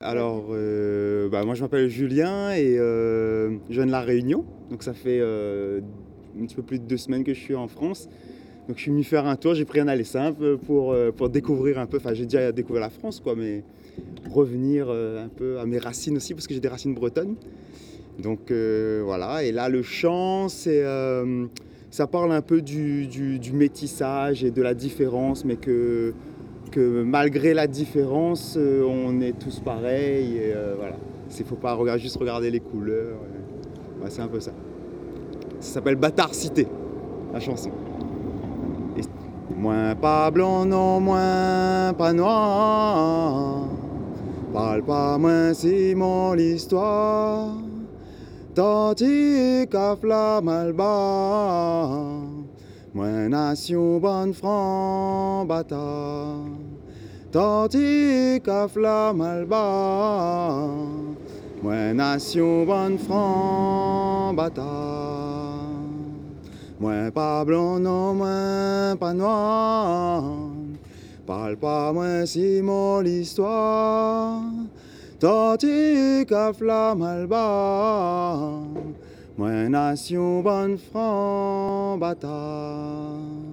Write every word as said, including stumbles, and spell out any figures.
Alors, euh, bah, moi je m'appelle Julien et euh, je viens de La Réunion. Donc ça fait euh, un petit peu plus de deux semaines que je suis en France. Donc je suis venu faire un tour, j'ai pris un aller simple pour, euh, pour découvrir un peu, enfin j'ai déjà découvert la France quoi, mais revenir euh, un peu à mes racines aussi parce que j'ai des racines bretonnes. Donc euh, voilà, et là le chant, c'est, euh, ça parle un peu du, du- du métissage et de la différence, mais que, que malgré la différence, euh, on est tous pareils. Et euh, voilà, il ne faut pas regarder, juste regarder les couleurs. euh. Ouais, c'est un peu ça. Ça s'appelle Bâtard Cité, la chanson. Et moins pas blanc, non, moins pas noir. Parle pas moins, c'est mon l'histoire. Tati kafla malba, moi nation bonne franc bata. Tati kafla malba, moi nation bonne franc bata. Moi pas blanc, non, moi pas noir. Parle pas moins si mon l'histoire. Tati kafla malba, moi nation bonne franc bata.